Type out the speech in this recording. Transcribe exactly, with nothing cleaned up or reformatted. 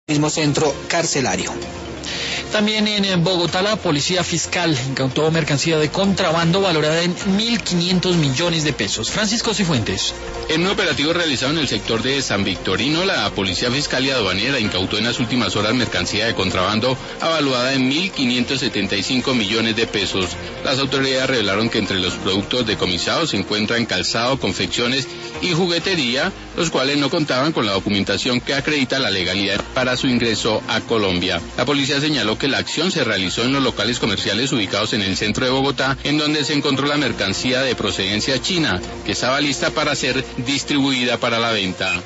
mismo centro carcelario. También en Bogotá la policía fiscal incautó mercancía de contrabando valorada en mil quinientos millones de pesos. Francisco Cifuentes. En un operativo realizado en el sector de San Victorino, la policía fiscal y aduanera incautó en las últimas horas mercancía de contrabando avaluada en mil quinientos setenta y cinco millones de pesos. Las autoridades revelaron que entre los productos decomisados se encuentran calzado, confecciones y juguetería, los cuales no contaban con la documentación que acredita la legalidad para su ingreso a Colombia. La policía señaló que la acción se realizó en los locales comerciales ubicados en el centro de Bogotá, en donde se encontró la mercancía de procedencia china, que estaba lista para ser distribuida para la venta.